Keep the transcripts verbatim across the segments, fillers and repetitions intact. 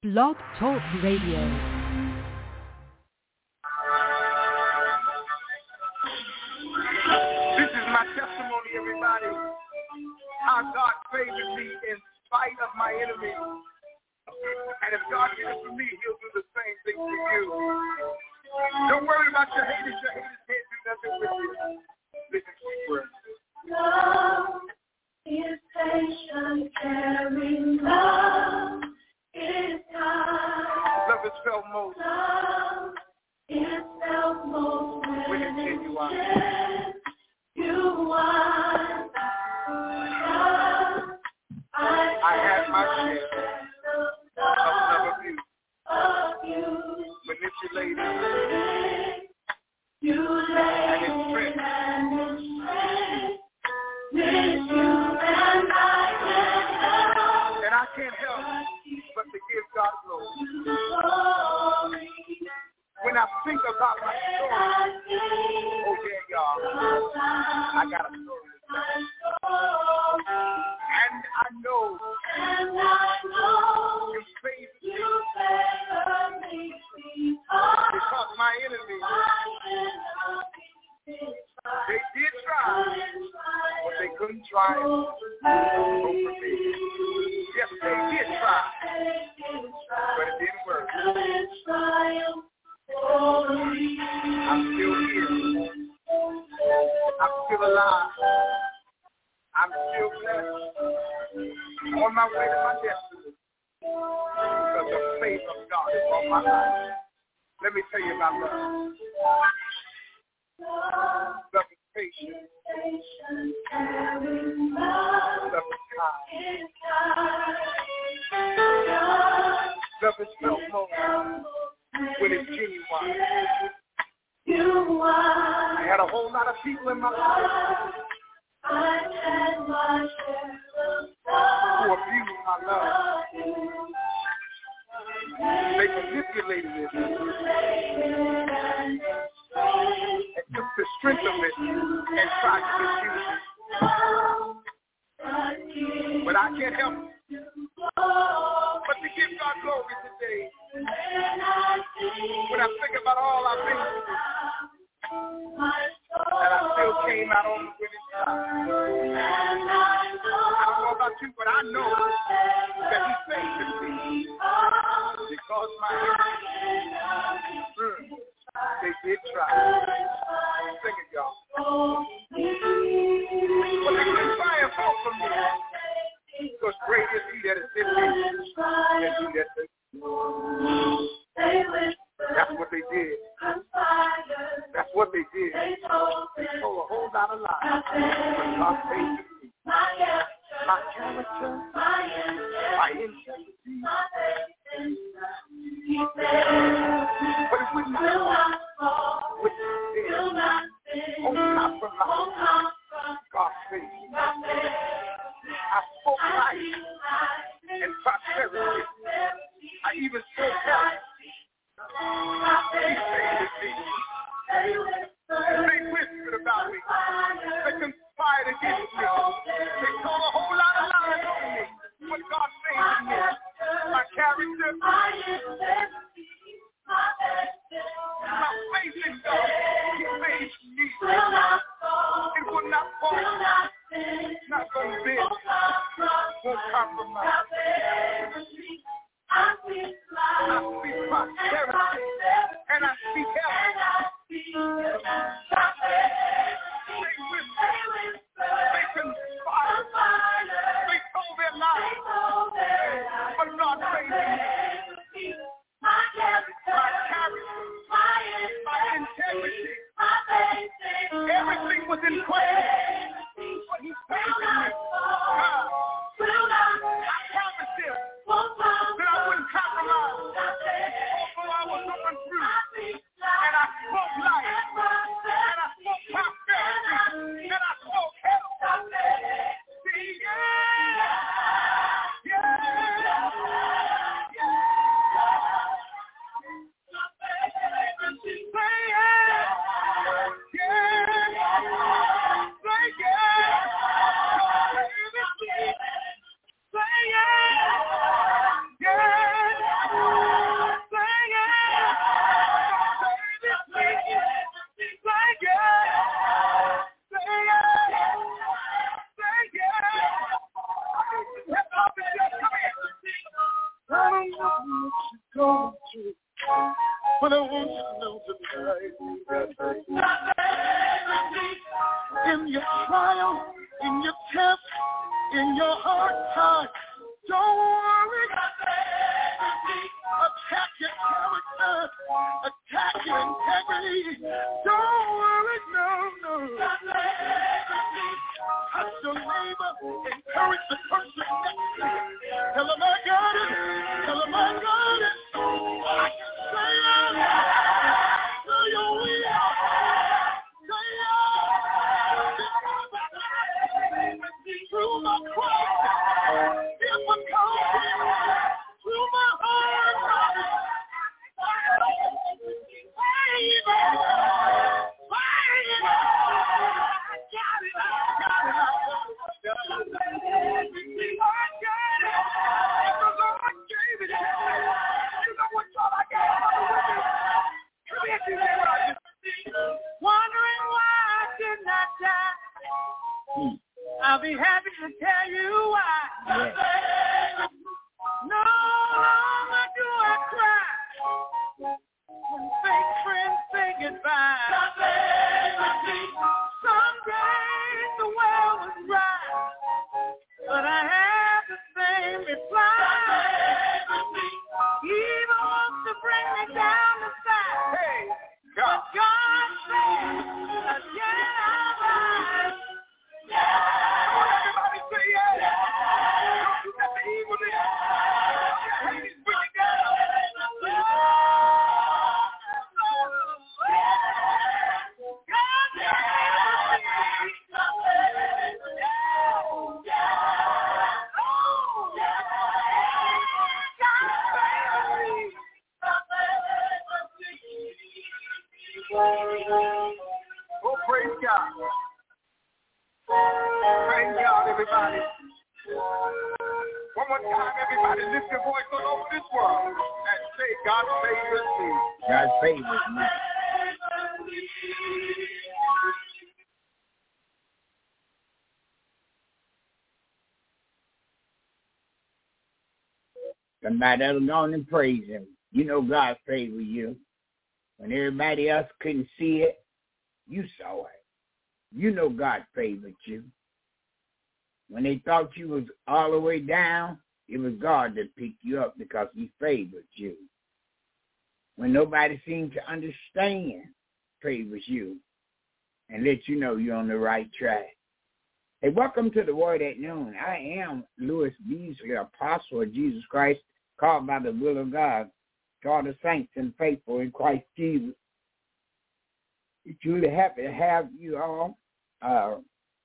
Blog Talk Radio. This is my testimony, everybody. How God favored me in spite of my enemies. And if God did it for me, he'll do the same thing for you. Don't worry about your haters. Your haters can't do nothing with you. Listen to these words. Love is patient, caring. Love is kind. Love is felt most. Love is felt most when it's genuine. You are. I, I had my share of love abuse, abuse, manipulated, you and its strength. And I can't help but to give God glory. When I think about my story, oh yeah, y'all, I got a story to tell. And I know, and I know you favor me, you favor me because my enemies, they did try, but they couldn't try over me. Yes, they did try, but it didn't work. I'm still here. I'm still alive. I'm still blessed. On my way to my destiny. Because the faith of God is on my life. Let me tell you about love. Love is patient. Love is kind. Love is felt most when it's genuine. I had a whole lot of people in my life I had my share of who love. abused my love. They manipulated it and took the strength of it and tried to misuse it. But I can't help but to give God glory today. When I think about all I've been through, and I still came out on the winning side. I don't know about you, but I know that he saved me because my enemies, mm, they did try. Sing it, y'all. But they couldn't triumph over me because great is he that is in me than he that is. That's what they did. That's what they did. They told a whole lot of lies. But God saved me. My character, my integrity. But it would not with sin. On compromise. God saved me. I spoke life and prosperity. I even spoke health. He saved me. And they whispered about me. They conspired against me. They told a whole lot of lies on me. But God saved me. My character, my faith in God, He made me. It will not fall. Not going to bend. Won't compromise. I speak prosperity and I speak health. They whispered, they conspired, they told their lies, but God saved me. My character, my integrity, everything was in question, but He saved me. I promised Him that I wouldn't compromise. what you're going through. But I want you to know tonight that in your trial, in your test, in your hard time, don't worry. Attack your character, attack your integrity. Don't worry, no, no. Touch your neighbor, encourage the person next to you. Tell them I got it, tell them I got it. I can say it, say your will, say it. Through my cross, difficulty, through my heart, wondering why I did not die. I'll be happy to tell you why. Yeah. No longer do I cry when fake friends say goodbye. Some days the world was right, but I have the same reply. Evil wants to bring me down the side. Hey, God. But God says, again I rise. Everybody say yes. Don't you let the evil in. Please bring it down. Oh, praise God. Praise God, everybody. One more time, everybody, lift your voice all over this world and say, God favors me. God favors me. Somebody else go on and praise him. You know God favors you. When everybody else couldn't see it, you saw it. You know God favored you. When they thought you was all the way down, it was God that picked you up because he favored you. When nobody seemed to understand, favors you and let you know you're on the right track. Hey, welcome to the Word at Noon. I am Louis Beasley, apostle of Jesus Christ, called by the will of God, called the saints and faithful in Christ Jesus. We're truly happy to have you all. Uh,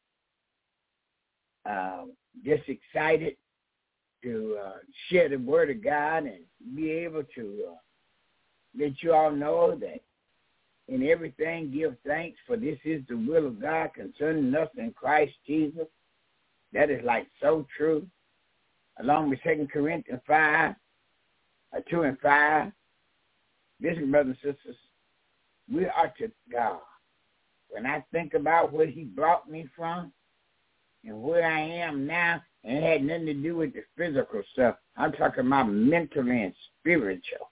uh, just excited to uh, share the Word of God and be able to uh, let you all know that in everything give thanks, for this is the will of God concerning us in Christ Jesus. That is like so true. Along with Second Corinthians five, uh, two and five. Listen, brothers and sisters, we are to God. When I think about where he brought me from and where I am now, and it had nothing to do with the physical stuff. I'm talking about mentally and spiritual.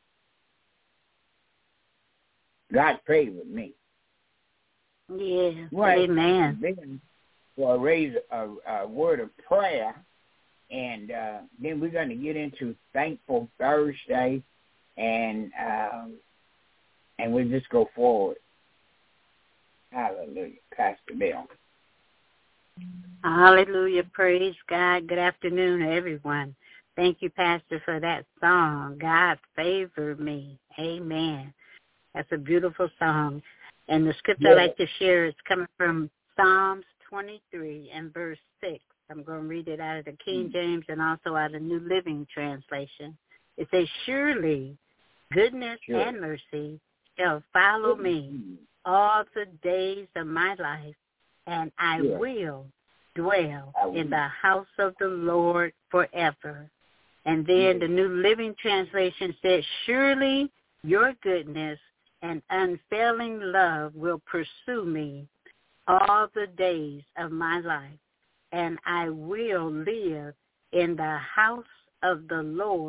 God favored me. Yeah, well, amen. Then we'll raise a, a word of prayer, and uh, then we're going to get into Thankful Thursday, and um, and we'll just go forward. Hallelujah. Pastor Bill. Hallelujah. Praise God. Good afternoon, everyone. Thank you, Pastor, for that song. God favor me. Amen. That's a beautiful song. And the scripture Yeah. I'd like to share is coming from Psalms twenty-three and verse six. I'm going to read it out of the King James and also out of the New Living Translation. It says, surely goodness Sure. and mercy shall follow me all the days of my life, and I Sure. will dwell I will. in the house of the Lord forever. And then Yes. the New Living Translation says, surely your goodness and unfailing love will pursue me all the days of my life, and I will live in the house of the Lord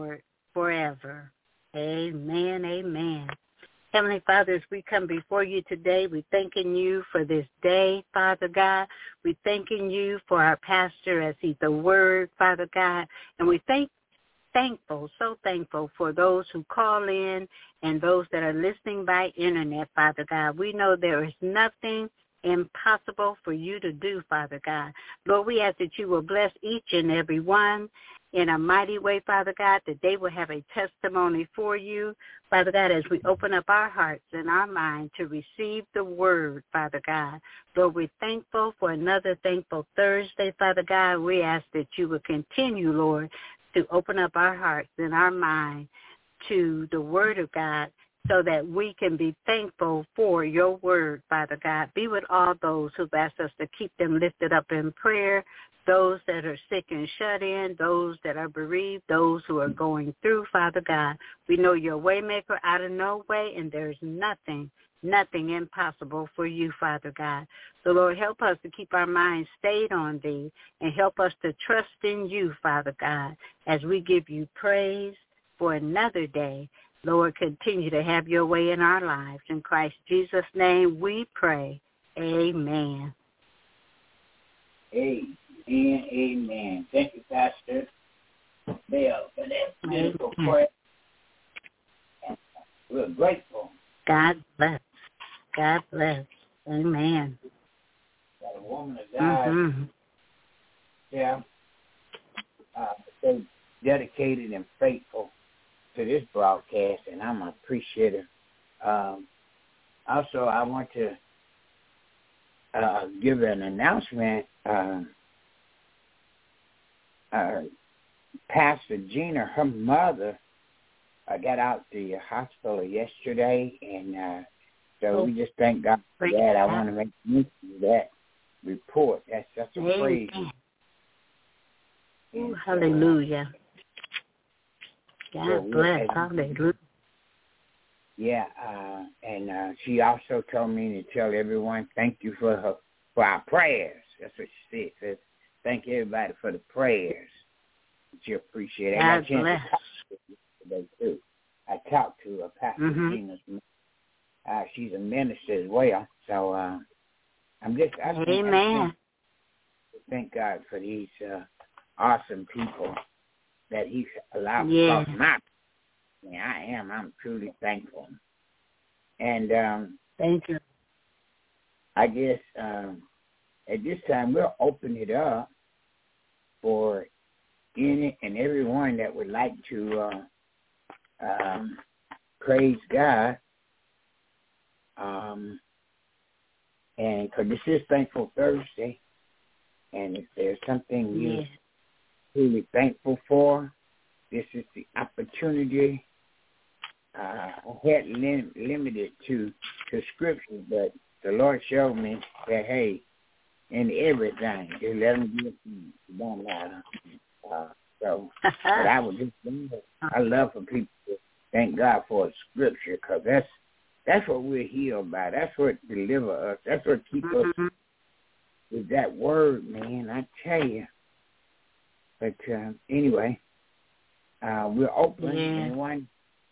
forever. Amen, amen. Heavenly Father, as we come before you today, we thanking you for this day, Father God. We thanking you for our pastor as he's the word, Father God. And we thank thankful, so thankful for those who call in and those that are listening by internet, Father God. We know there is nothing impossible for you to do, Father God. Lord, we ask that you will bless each and every one in a mighty way, Father God, that they will have a testimony for you, Father God, as we open up our hearts and our mind to receive the word, Father God. Lord, we're thankful for another thankful Thursday, Father God. We ask that you will continue, Lord, to open up our hearts and our mind to the word of God so that we can be thankful for your word, Father God. Be with all those who've asked us to keep them lifted up in prayer, those that are sick and shut in, those that are bereaved, those who are going through, Father God. We know you're a way maker out of no way, and there's nothing, nothing impossible for you, Father God. So, Lord, help us to keep our minds stayed on thee and help us to trust in you, Father God, as we give you praise for another day. Lord, continue to have your way in our lives. In Christ Jesus' name we pray. Amen. Amen. Amen. Thank you, Pastor Bill, for that beautiful prayer. We're grateful. God bless. God bless. Amen. That a woman of God, mm-hmm. yeah, uh, so dedicated and faithful to this broadcast, and I'm appreciative. Um, also, I want to uh, give an announcement. Uh, uh, Pastor Gina, her mother, uh, got out the hospital yesterday, and uh, so oh. we just thank God for that. I want to make mention of that report. That's such a praise. Ooh, hallelujah. God so bless. Hallelujah. Yeah, uh, and uh, she also told me to tell everyone thank you for her for our prayers. That's what she said. Says thank everybody for the prayers. She appreciate it. God I got a chance bless. to talk to her today too. I talked to her, Pastor mm-hmm. Gina's. Uh, she's a minister as well, so uh, I'm just I think, Amen. I think, thank God for these uh, awesome people that He's allowed to yeah. cross my. Yeah, I am. I'm truly thankful. And um, thank you. I guess um, at this time we'll open it up for any and everyone that would like to uh, um, praise God. Um, and because this is Thankful Thursday, and if there's something yeah. you're truly thankful for, this is the opportunity. Uh, I had lim- limited to, to scripture, but the Lord showed me that, hey, in everything, just let them get it don't matter. Uh, so, but I would just, I love for people to thank God for a scripture, because that's, that's what we're healed by. That's what delivers us. That's what keeps mm-hmm. us with that word, man. I tell you. But uh, anyway, uh, we're open. Yeah. Anyone?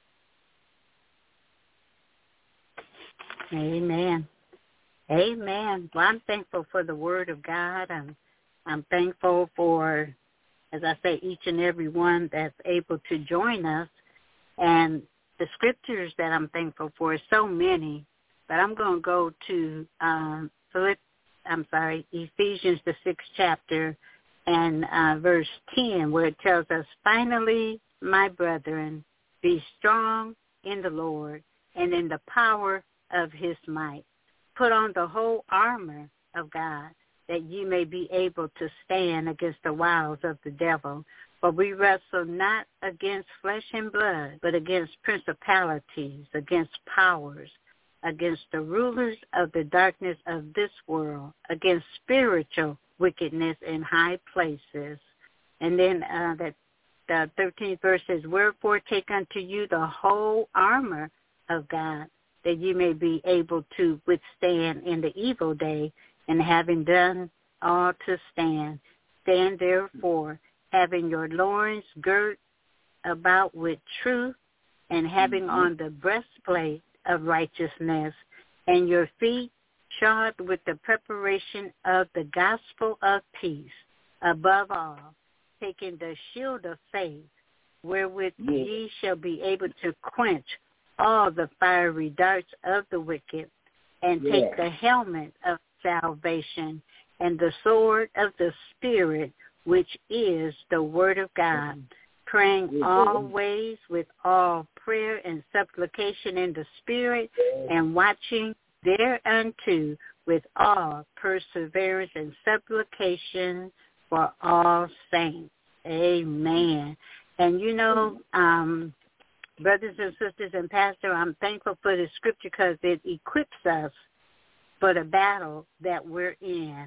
Amen. Amen. Well, I'm thankful for the word of God. I'm, I'm thankful for, as I say, each and every one that's able to join us. And the scriptures that I'm thankful for is so many, but I'm going to go to um, Philipp, I'm sorry, Ephesians, the sixth chapter, and uh, verse ten, where it tells us, finally, my brethren, be strong in the Lord and in the power of his might. Put on the whole armor of God, that ye may be able to stand against the wiles of the devil. For we wrestle not against flesh and blood, but against principalities, against powers, against the rulers of the darkness of this world, against spiritual wickedness in high places. And then uh, that the thirteenth verse says, wherefore take unto you the whole armor of God, that you may be able to withstand in the evil day, and having done all to stand. Stand therefore, having your loins girt about with truth, and having mm-hmm. on the breastplate of righteousness, and your feet shod with the preparation of the gospel of peace. Above all, taking the shield of faith, wherewith yes. ye shall be able to quench all the fiery darts of the wicked, and yes. take the helmet of salvation and the sword of the Spirit, which is the word of God, praying yes. always with all prayer and supplication in the Spirit, yes. and watching thereunto with all perseverance and supplication for all saints. Amen. And you know, um, brothers and sisters and pastor, I'm thankful for the scripture because it equips us for the battle that we're in.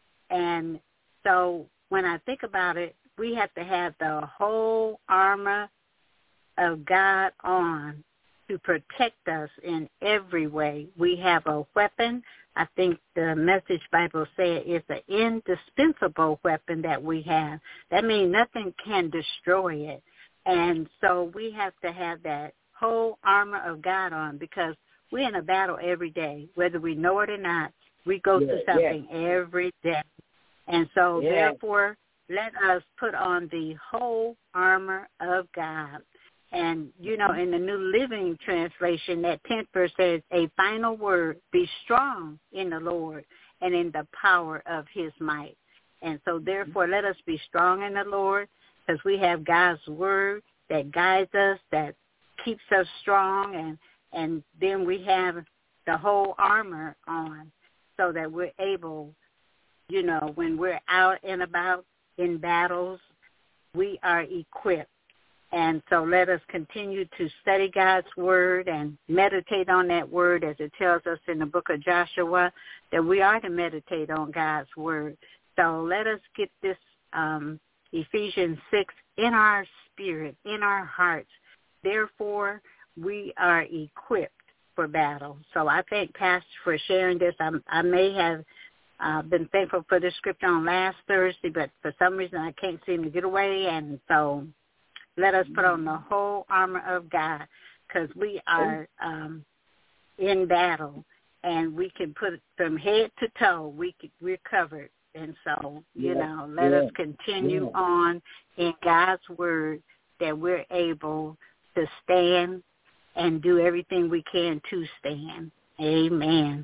And so when I think about it, we have to have the whole armor of God on to protect us in every way. We have a weapon. I think the Message Bible says it's an indispensable weapon that we have. That means nothing can destroy it. And so we have to have that whole armor of God on because we're in a battle every day. Whether we know it or not, we go yeah, through something yeah. every day. And so yeah. therefore, let us put on the whole armor of God. And, you know, in the New Living Translation, that tenth verse says, a final word, be strong in the Lord and in the power of his might. And so, therefore, let us be strong in the Lord because we have God's word that guides us, that keeps us strong, and, and then we have the whole armor on so that we're able, you know, when we're out and about in battles, we are equipped. And so let us continue to study God's word and meditate on that word as it tells us in the book of Joshua that we are to meditate on God's word. So let us get this um, Ephesians six in our spirit, in our hearts. Therefore, we are equipped for battle. So I thank Pastor for sharing this. I, I may have uh, been thankful for this scripture on last Thursday, but for some reason I can't seem to get away, and so let us put on the whole armor of God because we are um, in battle, and we can put it from head to toe. We can, we're covered. And so, you yeah, know, let yeah, us continue yeah. on in God's word that we're able to stand and do everything we can to stand. Amen.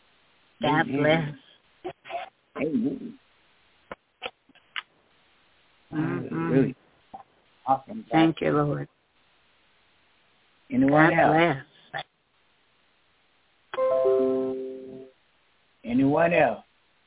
God Amen. bless. Amen. Mm-hmm. Really awesome. Thank you, Lord. Anyone God else? Bless. Anyone else?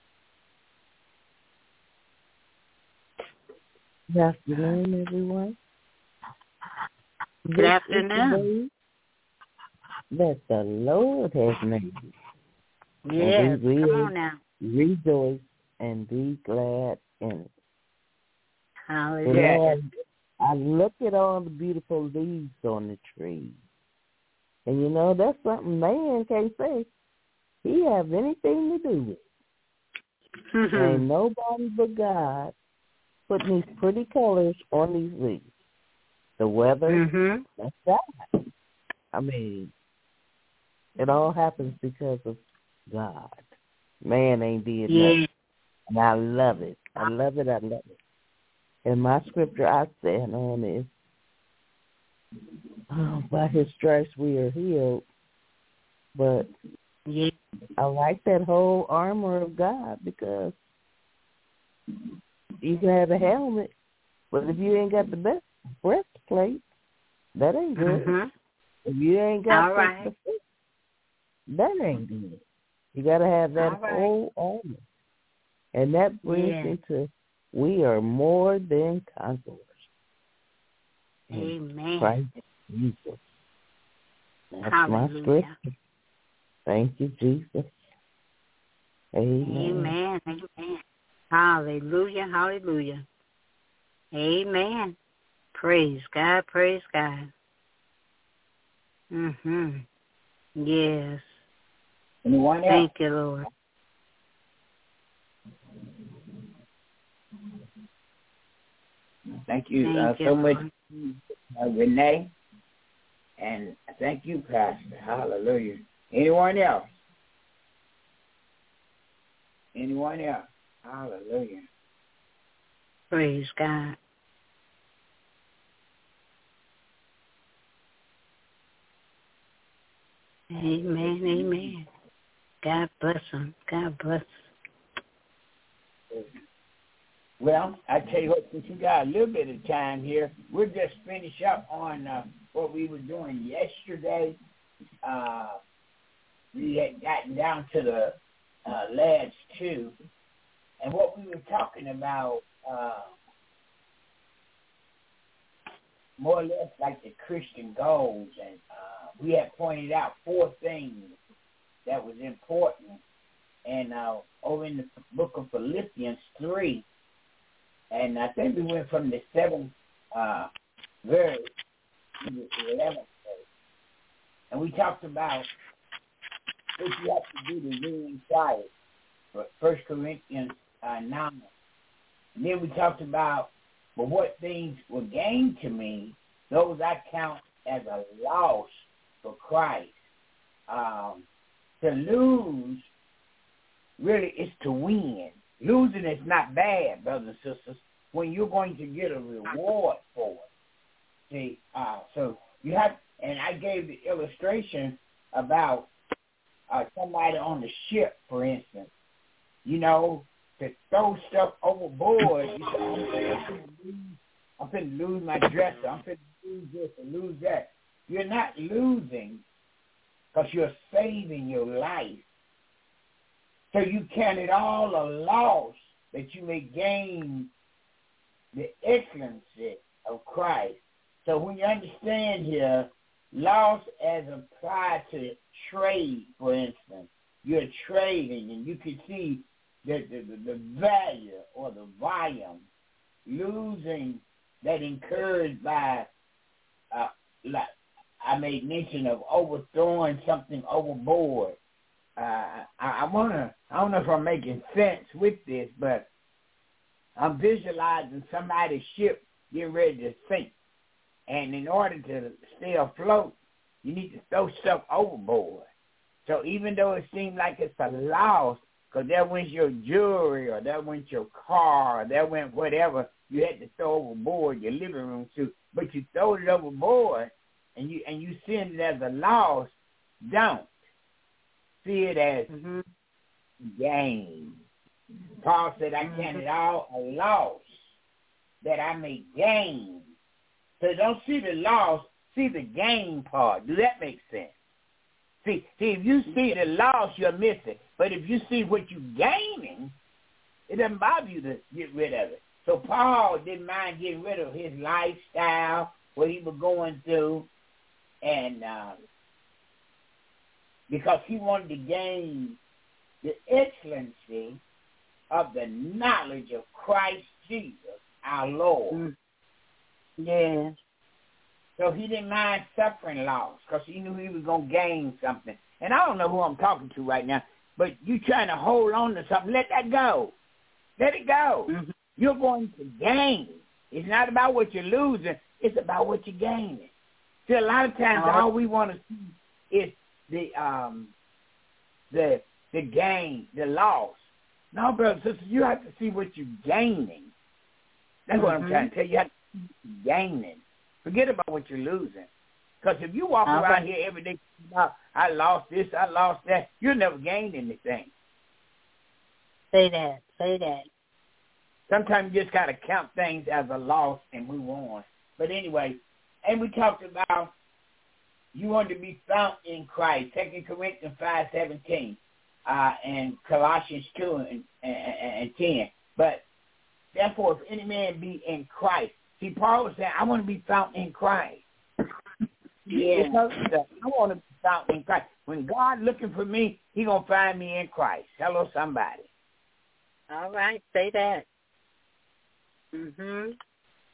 Good afternoon, everyone. Good this afternoon. That the Lord has made. Yes, we come on now. Rejoice and be glad in it. Hallelujah. Lord, I look at all the beautiful leaves on the tree. And, you know, that's something man can't say. He have anything to do with it. Mm-hmm. Ain't nobody but God putting these pretty colors on these leaves. The weather, mm-hmm. that's that. I mean, it all happens because of God. Man ain't did yeah. nothing. And I love it. I love it. I love it. And my scripture I stand on is, oh, by his stripes we are healed. But yeah. I like that whole armor of God because you can have a helmet, but if you ain't got the best breastplate, that ain't good. Mm-hmm. If you ain't got All right. the fit, that ain't good. You got to have that right. whole armor. And that brings yeah. me to we are more than conquerors. Amen. Christ Jesus. That's Hallelujah. my scripture. Thank you, Jesus. Amen. Amen. Amen. Hallelujah. Hallelujah. Amen. Praise God. Praise God. Mm-hmm. Yes. Anyone else? Thank you, Lord. Thank you Thank uh, you, so Lord. much, uh, Renee. And thank you, Pastor. Hallelujah. Anyone else? Anyone else? Hallelujah. Praise God. Amen, amen. God bless them. God bless them. Well, I tell you what, since you got a little bit of time here, we'll just finish up on uh, what we were doing yesterday. Uh, we had gotten down to the uh, last two, and what we were talking about, uh, more or less like the Christian goals, and uh, we had pointed out four things that was important. And uh, over in the book of Philippians three, and I think we went from the seventh uh, verse to the eleventh verse. And we talked about what you have to do to win Christ, First Corinthians uh, nine. And then we talked about, but what things were gained to me, those I count as a loss for Christ. Um, to lose really is to win. Losing is not bad, brothers and sisters, when you're going to get a reward for it. See, uh, so you have, and I gave the illustration about uh, somebody on the ship, for instance. You know, to throw stuff overboard, you say, I'm going to lose my dresser, I'm going to lose this and lose that. You're not losing because you're saving your life. So you count it all a loss that you may gain the excellency of Christ. So when you understand here, loss as applied to trade, for instance, you're trading and you can see the, the, the value or the volume losing that incurred by, uh, like I made mention of overthrowing something overboard. Uh, I, I want to, I don't know if I'm making sense with this, but I'm visualizing somebody's ship getting ready to sink. And in order to stay afloat, you need to throw stuff overboard. So even though it seems like it's a loss, because there went your jewelry or there went your car or there went whatever you had to throw overboard, your living room suit, but you throw it overboard and you and you see it as a loss, don't. See it as mm-hmm. gain. Paul said, I count it all a loss that I may gain. So don't see the loss, see the gain part. Do that make sense? See, see, if you see the loss, you're missing. But if you see what you're gaining, it doesn't bother you to get rid of it. So Paul didn't mind getting rid of his lifestyle, what he was going through, and uh, because he wanted to gain the excellency of the knowledge of Christ Jesus, our Lord. Mm. Yes. So he didn't mind suffering loss because he knew he was going to gain something. And I don't know who I'm talking to right now, but you trying to hold on to something, let that go. Let it go. Mm-hmm. You're going to gain. It's not about what you're losing. It's about what you're gaining. See, a lot of times uh-huh. all we want to see is the um the the gain, the loss. No, brothers and sisters, you have to see what you're gaining. That's mm-hmm. what I'm trying to tell you. You have to see what you're gaining. Forget about what you're losing. Because if you walk uh-huh. around here every day, I lost this, I lost that, you'll never gain anything. Say that. Say that. Sometimes you just got to count things as a loss and move on. But anyway, and we talked about you want to be found in Christ, Second Corinthians five seventeen, uh, and Colossians two and, and, and ten. But therefore, if any man be in Christ, see, Paul was saying, I want to be found in Christ. Yeah. I want to be found in Christ. When God looking for me, he going to find me in Christ. Hello, somebody. All right, say that. Mm-hmm.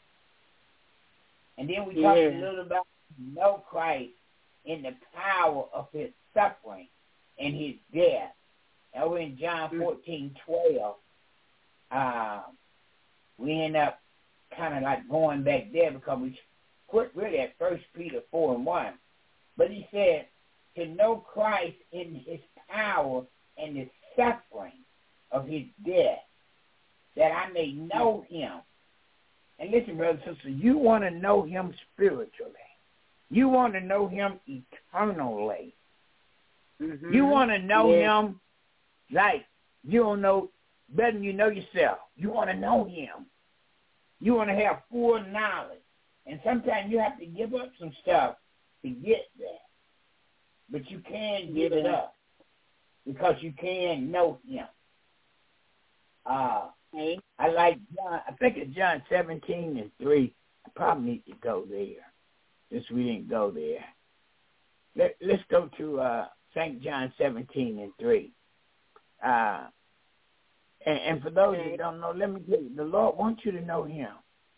And then we talked yeah. a little about know Christ in the power of his suffering and his death. Over in John fourteen twelve, uh, we end up kind of like going back there because we quit really at First Peter four and one. But he said, to know Christ in his power and his suffering of his death, that I may know him. And listen, brothers and sisters, you want to know him spiritually. You want to know him eternally. Mm-hmm. You want to know yeah. him like you don't know better than you know yourself. You want to know him. You want to have full knowledge. And sometimes you have to give up some stuff to get there. But you can give it up because you can know him. Uh, hey. I like John. I think it's John seventeen and three. I probably need to go there since we didn't go there. Let, let's go to uh, Saint John seventeen and three. Uh, and, and for those okay. that don't know, let me tell you, the Lord wants you to know him.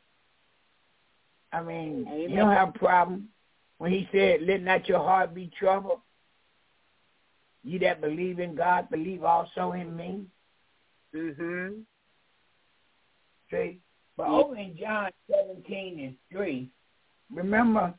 I mean, Amen. You don't have a problem when he said, let not your heart be troubled. You that believe in God, believe also in me. Mm-hmm. See? But yeah. over in John seventeen and three, remember,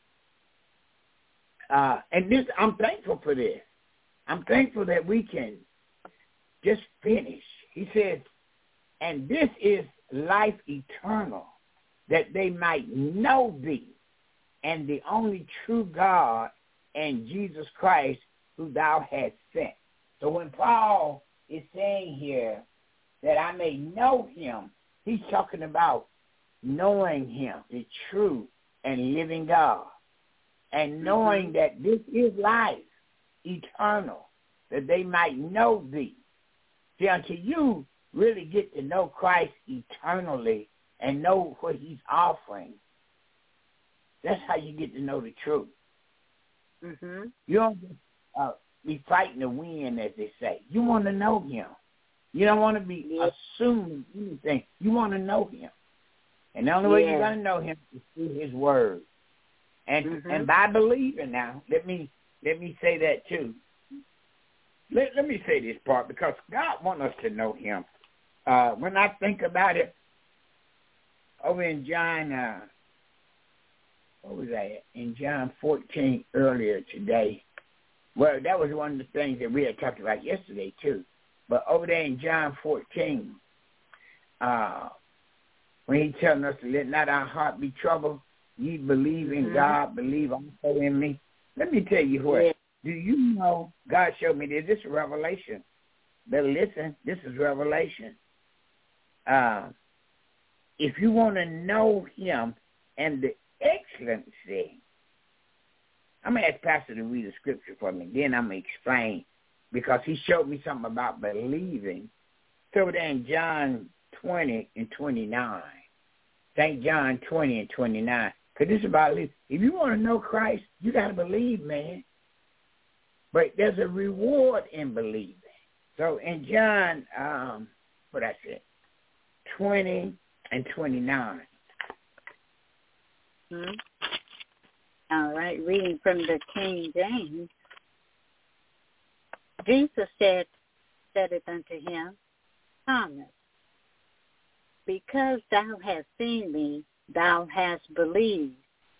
uh, and this, I'm thankful for this. I'm thankful that we can just finish. He said, and this is life eternal, that they might know thee, and the only true God, and Jesus Christ, who thou hast sent. So when Paul is saying here that I may know him, he's talking about knowing him, the true and living God, and knowing mm-hmm. that this is life eternal, that they might know thee. See, until you really get to know Christ eternally and know what he's offering, that's how you get to know the truth. Mm-hmm. You don't just uh, be fighting the wind, as they say. You want to know him. You don't want to be yeah. assuming anything. You want to know him. And the only yeah. way you're going to know him is through his word. And mm-hmm. and by believing now, let me let me say that too. Let, let me say this part, because God wants us to know him. Uh, when I think about it, over in John, uh, what was that? In John fourteen earlier today. Well, that was one of the things that we had talked about yesterday too. But over there in John fourteen, uh, when he's telling us to let not our heart be troubled, ye believe in mm-hmm. God, believe also in me. Let me tell you what. Yeah. Do you know, God showed me this. This is Revelation. Better listen. This is Revelation. Uh, if you want to know him and the excellency, I'm going to ask Pastor to read the scripture for me. Then I'm going to explain, because he showed me something about believing. So there in John twenty and twenty-nine. Saint John twenty and twenty-nine. Because this is about belief. If you want to know Christ, you got to believe, man. But there's a reward in believing. So in John, um, what I said, twenty and twenty-nine. Hmm. All right, reading from the King James. Jesus said, said it unto him, Thomas, because thou hast seen me, thou hast believed.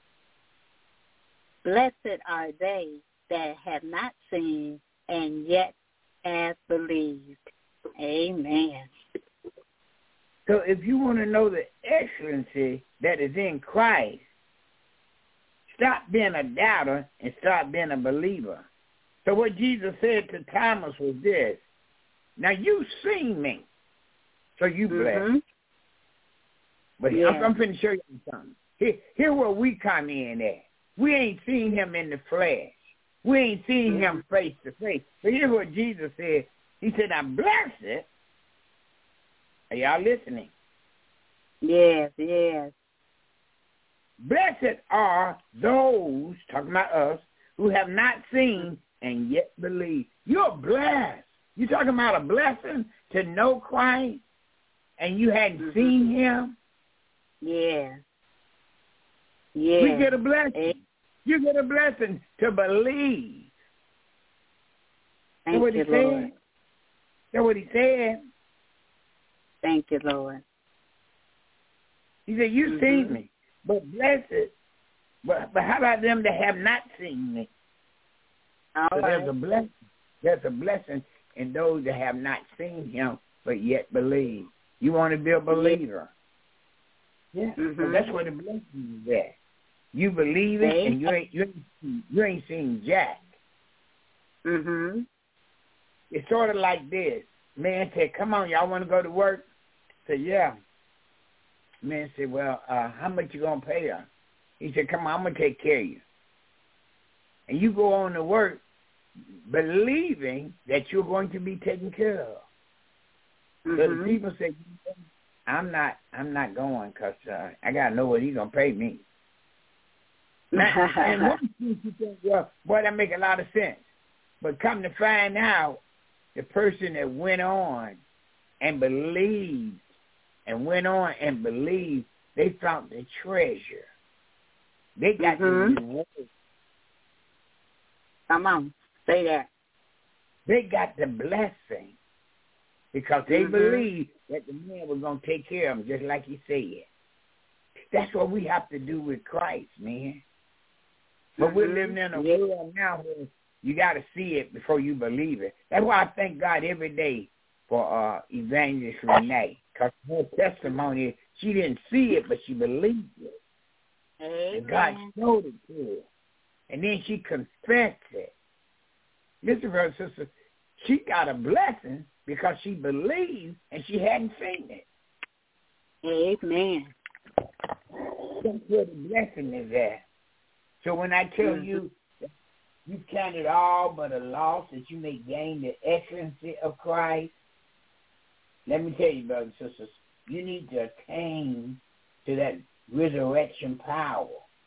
Blessed are they that have not seen and yet have believed. Amen. So if you want to know the excellency that is in Christ, stop being a doubter and start being a believer. So what Jesus said to Thomas was this: now you've seen me, so you blessed. Mm-hmm. But yeah. I'm, I'm going to show you something. Here, here where we come in at. We ain't seen him in the flesh. We ain't seen mm-hmm. him face to face. But here's what Jesus said. He said, I'm blessed. Are y'all listening? Yes, yes. Blessed are those, talking about us, who have not seen and yet believe. You're blessed. You're talking about a blessing to know Christ and you hadn't mm-hmm. seen him? Yeah. Yeah. We get a blessing. Hey. You get a blessing to believe. Thank what you, he Lord. Said? That's what he said. Thank you, Lord. He said, you've mm-hmm. seen me, but blessed But but how about them that have not seen me? All so right. There's a blessing. There's a blessing in those that have not seen him but yet believe. You want to be a believer. Yeah. Mm-hmm. So that's where the blessing is at. You believe it, and you ain't you ain't, you ain't seen Jack. Mhm. It's sort of like this. Man said, "Come on, y'all want to go to work?" I said, "Yeah." Man said, "Well, uh, how much you gonna pay her?" He said, "Come on, I'm gonna take care of you." And you go on to work, believing that you're going to be taken care of. Mm-hmm. So the people say, "I'm not, I'm not going because uh, I gotta know what he's gonna pay me." And one thing you think, well, boy, that make a lot of sense. But come to find out, the person that went on and believed and went on and believed, they found the treasure. They got mm-hmm. the reward. Come on, say that. They got the blessing because they mm-hmm. believed that the man was going to take care of them just like he said. That's what we have to do with Christ, man. But mm-hmm. we're living in a yeah. world now where you got to see it before you believe it. That's why I thank God every day for uh, Evangelist Renee, because her testimony, she didn't see it, but she believed it. Amen. And God showed it to her. And then she confessed it. Listen, brother and sister, she got a blessing because she believed and she hadn't seen it. Amen. That's where the blessing is at. So when I tell mm-hmm. you, you count it all but a loss that you may gain the excellency of Christ, let me tell you, brothers and sisters, you need to attain to that resurrection power.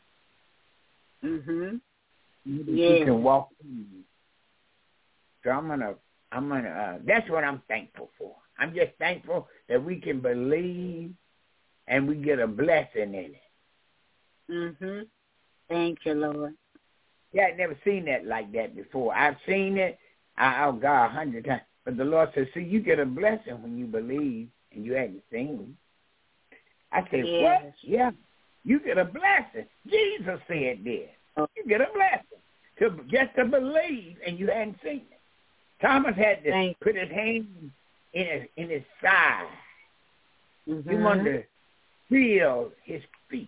Mhm. Yeah. You can walk in. So I'm gonna, I'm gonna. Uh, that's what I'm thankful for. I'm just thankful that we can believe, and we get a blessing in it. Mhm. Thank you, Lord. Yeah, I've never seen that like that before. I've seen it, I, oh God, a hundred times. But the Lord says, see, you get a blessing when you believe and you hadn't seen. I said, yes. what? Yeah, you get a blessing. Jesus said this. You get a blessing to just to believe and you hadn't seen it. Thomas had to Thank put his hand in his, in his side. Mm-hmm. He wanted to feel his feet.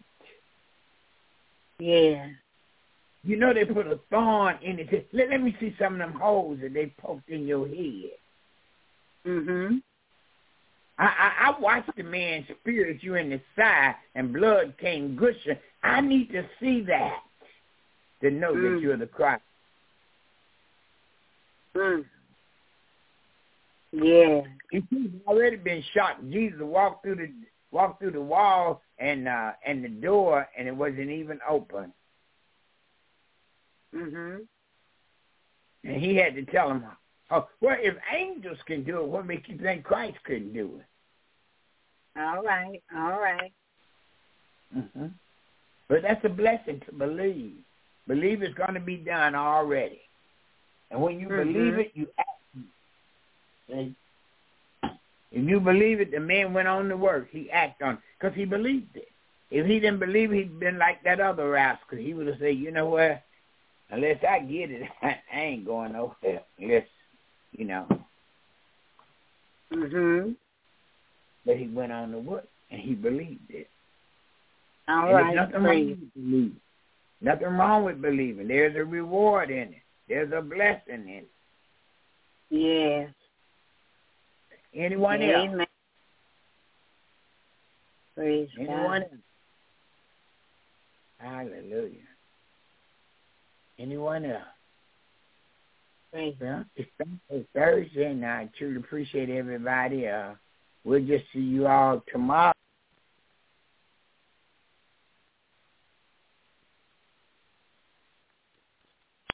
Yeah. You know they put a thorn in it. Let, let me see some of them holes that they poked in your head. Mhm. I, I, I watched the man spirit you in the side and blood came gushing. I need to see that to know mm. that you're the Christ. Mm. Yeah. He's already been shot. Jesus walked through the walked through the wall and uh, and the door, and it wasn't even open. Mhm. And he had to tell him, "Oh, well, if angels can do it, what makes you think Christ couldn't do it?" All right. All right. Mm-hmm. But that's a blessing to believe. Believe it's going to be done already. And when you mm-hmm. believe it, you act. See? If you believe it, the man went on to work. He acted on it because he believed it. If he didn't believe it, he'd been like that other rascal. He would have said, you know what, unless I get it, I ain't going nowhere. Unless, you know. Mm-hmm. But he went on to work, and he believed it. All and right. There's nothing wrong with believing. Nothing wrong with believing. There's a reward in it. There's a blessing in it. Yes. Anyone Amen. else? Praise Anyone God. else? Hallelujah. Anyone else? Praise well, it's, it's Thursday, and I truly appreciate everybody. Uh, we'll just see you all tomorrow.